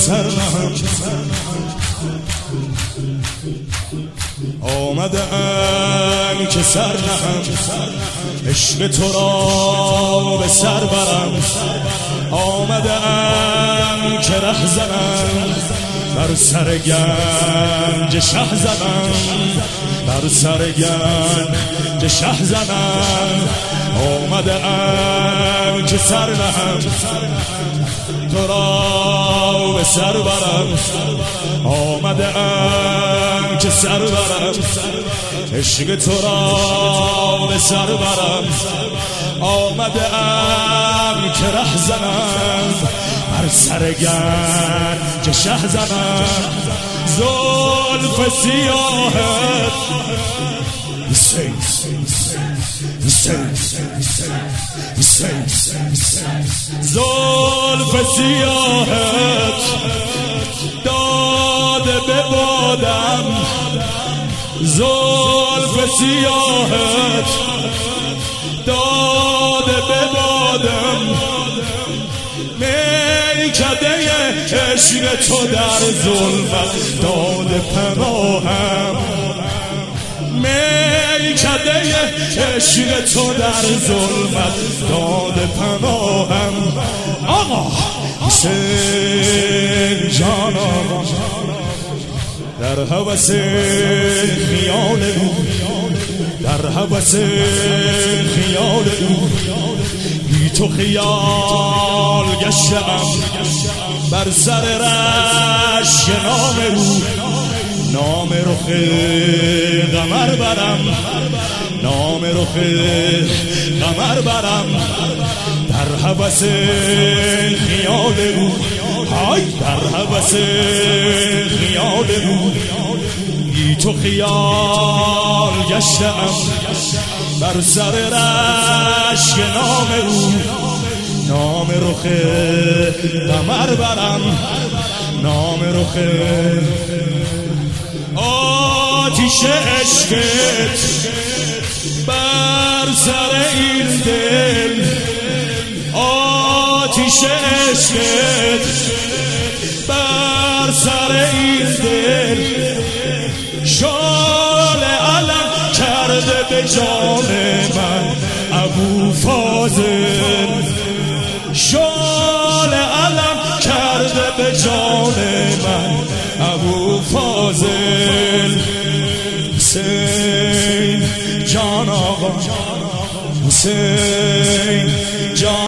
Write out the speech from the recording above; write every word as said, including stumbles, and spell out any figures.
سر نهم آمدم که سر نهم عشق تو را به سر برم آمدم که ره زنم بر سر گنج شه زنم بر سر گنج شه زنم آمدم که سر نهم تو را به سر برم آمدم که سر برم عشق تو را به سر برم آمدم که ره زنم بر سر گنج شه زنم زلف سیاهت حسین حسین حسین زلف سیاهت داده به بادم زلف سیاهت داده به بادم میکده عشق تو در ظلمت داده پناهم میکده عشق تو در ظلمت داده پناهم آقا حسین جان آقا در هوس خیال او در هوس خیال او بی تو خیال گشتم بر سر رشک نام او نام رخ قمر برم نام رخ قمر برم در هوس خیال او های در هوس خیال او بی تو خیال گشتم بر سر رشک نام او نام رخ قمر برم نام رخ آتیش عشقت بر سر این دل آتیش عشقت بر سر این دل شال علم کرده به جان من ابو فاضل شال علم کرده به جان من ابو فاضل حسین جان آقا حسین جان